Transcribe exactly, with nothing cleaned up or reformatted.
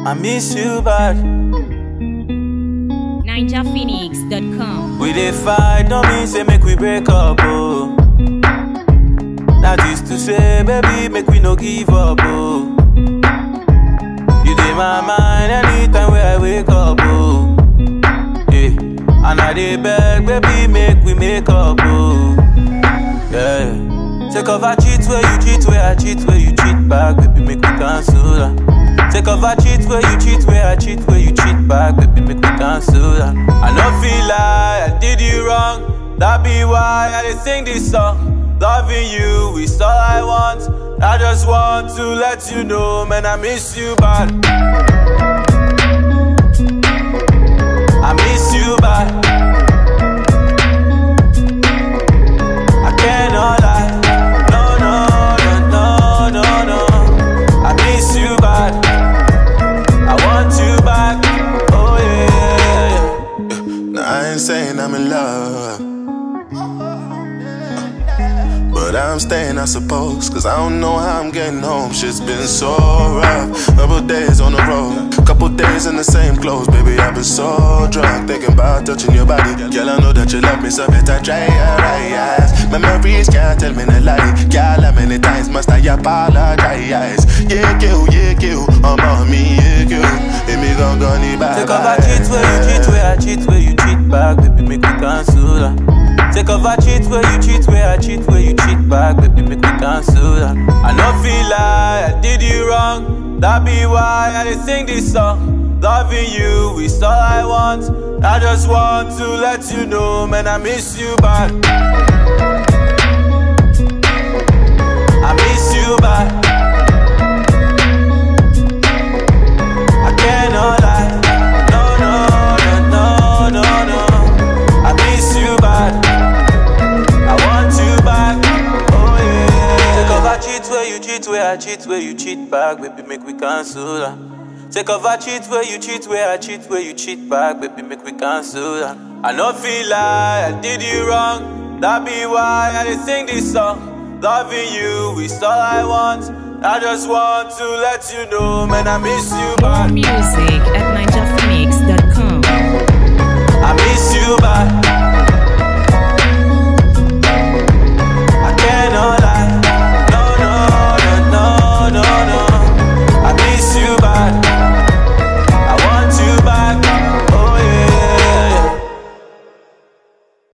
I miss you bad. Ninja Phoenix dot com. We dey fight, don't mean say make we break up, oh. That is to say, baby, make we no give up, oh. You dey my mind anytime where I wake up, oh. Yeah. And I dey beg, baby, make we make up, oh. Yeah. Take off I cheat where you cheat, where I cheat, where you cheat back, baby, make we cancel that. Take off I cheat where you cheat, where I cheat, where you cheat back, baby, make me cancel that. I no feel like I did you wrong, that be why I dey sing this song. Loving you is all I want, I just want to let you know, man, I miss you bad. I miss you bad. I cannot lie, no, no, no, no, no, no. I miss you bad. I want you back, oh yeah. Now I ain't saying I'm in love, but I'm staying, I suppose, cause I don't know how I'm getting home. Shit's been so rough, couple days on the road, couple days in the same clothes. Baby, I've been so drunk, thinking about touching your body. Girl, I know that you love me, so better try your eyes. Memories can't tell me no lie. Girl, how many times must I apologize? Yeah, kill, yeah, kill, I'm on me, yeah, kill. Let me go, go, need bye. Take off I cheat where you cheat, where I cheat, where you cheat back, baby, make me cancel that. Take off I cheat where you cheat, where I cheat, where you cheat back, baby, make me cancel that. I no feel like I did you wrong, that be why I dey sing this song. Loving you is all I want, I just want to let you know, man, I miss you bad. I miss you bad. I cannot lie, no, no, no, no, no, no. I miss you bad. I want you back, oh yeah. Take off I cheat where you cheat, where I cheat, where you cheat back, baby, make we cancel that. Take off I cheat where you cheat, where I cheat, where you cheat back, baby, make we cancel that. I no feel like I did you wrong, that be why I dey sing this song. Loving you is all I want, I just want to let you know, man, I miss you More bad. music at Ninja